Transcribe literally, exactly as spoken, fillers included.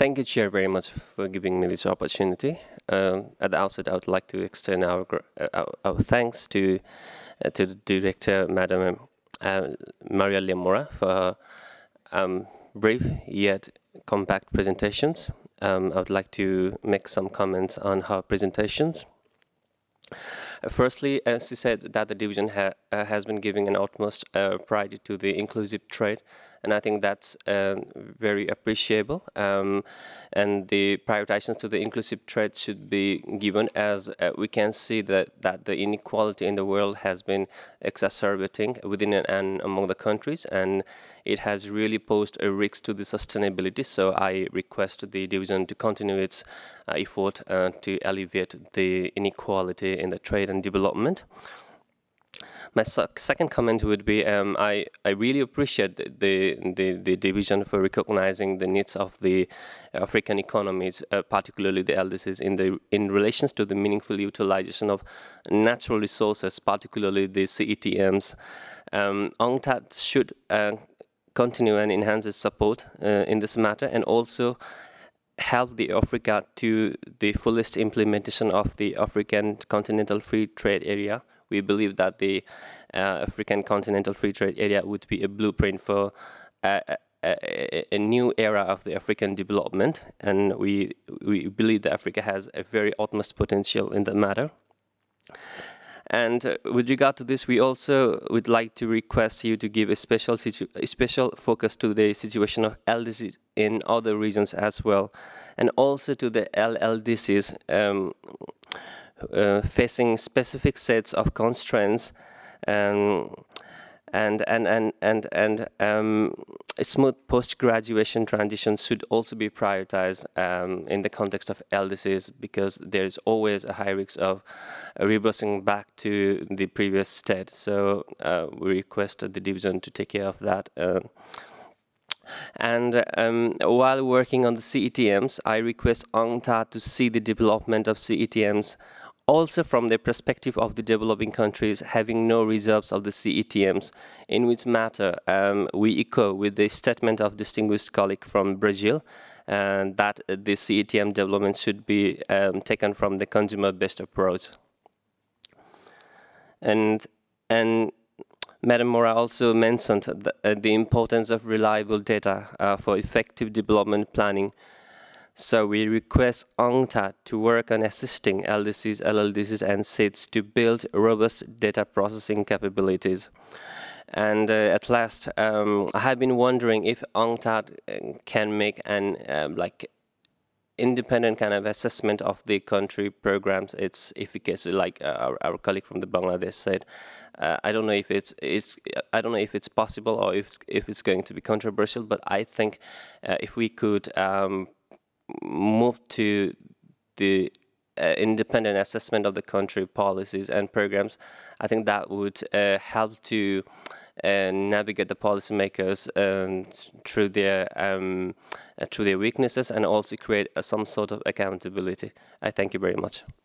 Thank you, Chair, very much for giving me this opportunity. Um, at the outset, I would like to extend our, gr- uh, our, our thanks to uh, to the Director, Madam uh, Maria Lemora, for her um, brief yet compact presentations. Um, I would like to make some comments on her presentations. Uh, Firstly, as she said, that the division ha uh, has been giving an utmost uh, priority to the inclusive trade, and I think that's uh, very appreciable. Um, and the prioritizations to the inclusive trade should be given, as uh, we can see that, that the inequality in the world has been exacerbating within and, and among the countries, and it has really posed a risk to the sustainability. So I request the division to continue its uh, effort uh, to alleviate the inequality in the trade and development. My second comment would be um, I, I really appreciate the, the, the, the division for recognizing the needs of the African economies, uh, particularly the L D Cs, in, the, in relations to the meaningful utilization of natural resources, particularly the C E T Ms. Um, UNCTAD should uh, continue and enhance its support uh, in this matter, and also help the Africa to the fullest implementation of the African Continental Free Trade Area. We believe that the uh, African Continental Free Trade Area would be a blueprint for a, a, a new era of the African development, and we we believe that Africa has a very utmost potential in that matter. And uh, with regard to this, we also would like to request you to give a special a special focus to the situation of L D Cs in other regions as well, and also to the L L D Cs um, uh, facing specific sets of constraints. Um, and and and and and um, a smooth post-graduation transition should also be prioritized um, in the context of L D Cs, because there is always a high risk of uh, reversing back to the previous state. So uh, we request the division to take care of that. Uh, and um, while working on the C E T Ms, I request UNCTAD to see the development of C E T Ms also from the perspective of the developing countries having no reserves of the C E T Ms, in which matter um, we echo with the statement of distinguished colleague from Brazil, and that the C E T M development should be um, taken from the consumer-based approach. And and Madam Mora also mentioned the, uh, the importance of reliable data uh, for effective development planning. So we request UNCTAD to work on assisting L D Cs, L L D Cs, and S I Ds to build robust data processing capabilities. And uh, at last, um, I have been wondering if UNCTAD uh, can make an um, like independent kind of assessment of the country programs, its efficacy, like uh, our, our colleague from the Bangladesh said. Uh, I don't know if it's it's I don't know if it's possible, or if it's, if it's going to be controversial, but I think uh, if we could um, move to the uh, independent assessment of the country policies and programs, I think that would uh, help to uh, navigate the policymakers um, through their um, uh, through their weaknesses, and also create uh, some sort of accountability. I thank you very much.